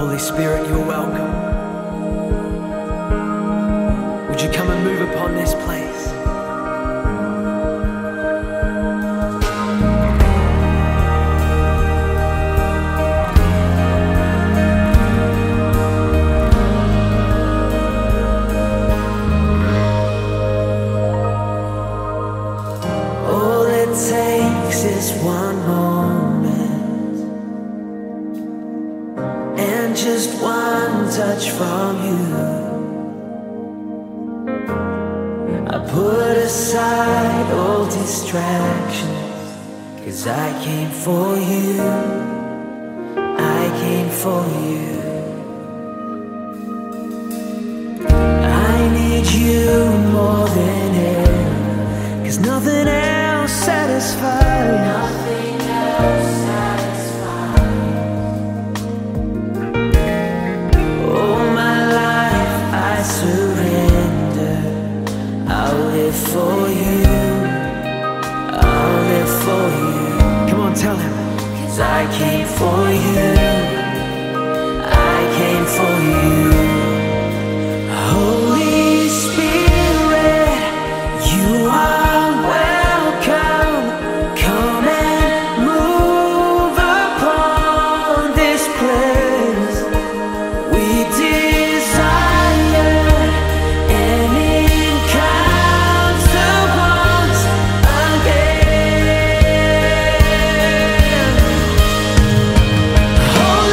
Holy Spirit, you're welcome. Would you come and move upon this place? All it takes is one moment and just one touch from you. I put aside all distractions, 'cause I came for you, I came for you. I need you more than ever, 'cause nothing else satisfies. Nothing else satisfies. All my life I surrender. I'll live for you, I'll live for you. Come on, tell him. 'Cause I came for you, I came for you. Holy Spirit, you are welcome. Come and move upon this place. We desire an encounter once again. Holy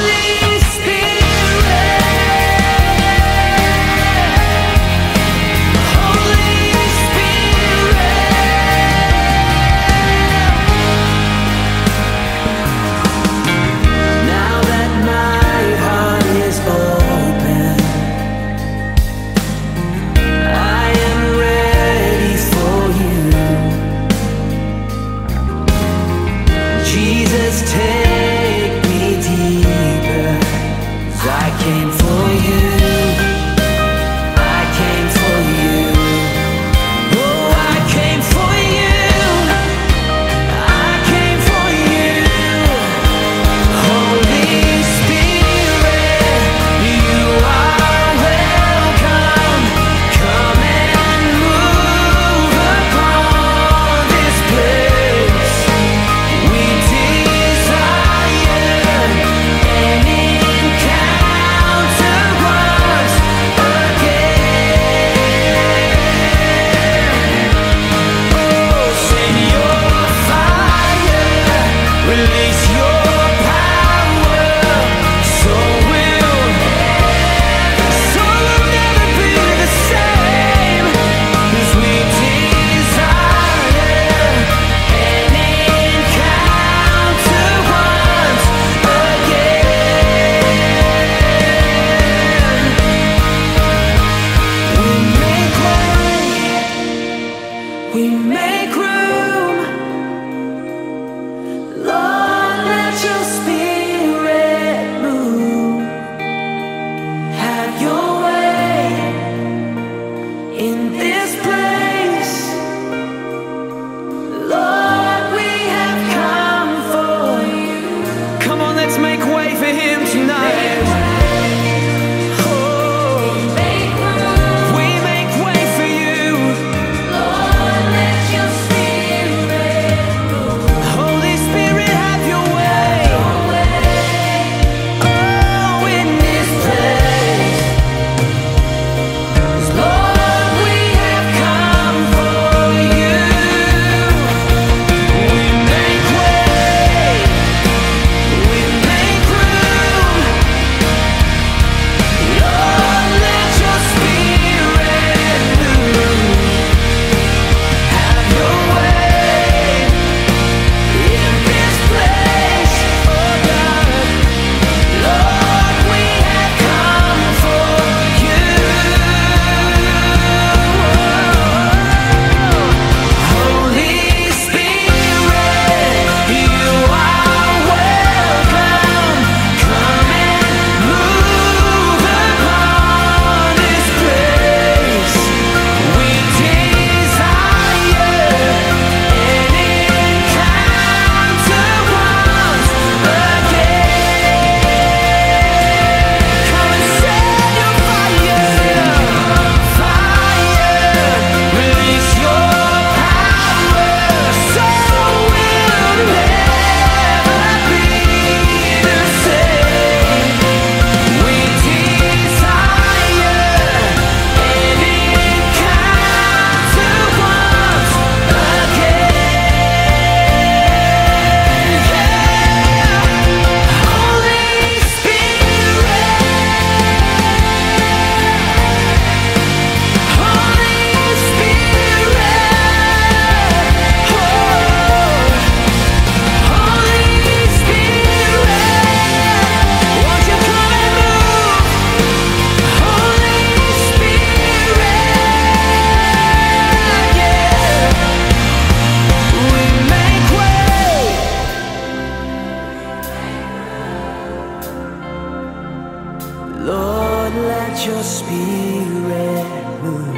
Spirit, move.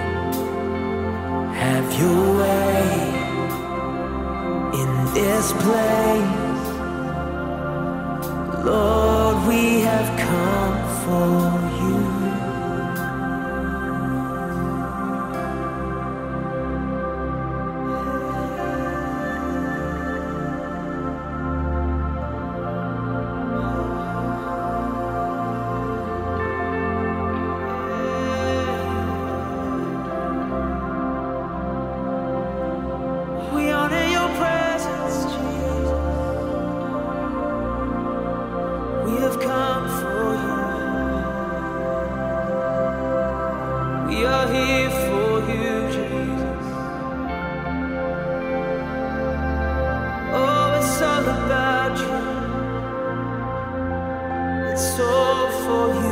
Have your way in this place. Lord, we have come for you. We honor your presence, Jesus. We have come for you. We are here for you, Jesus. Oh, it's all about you. It's all for you.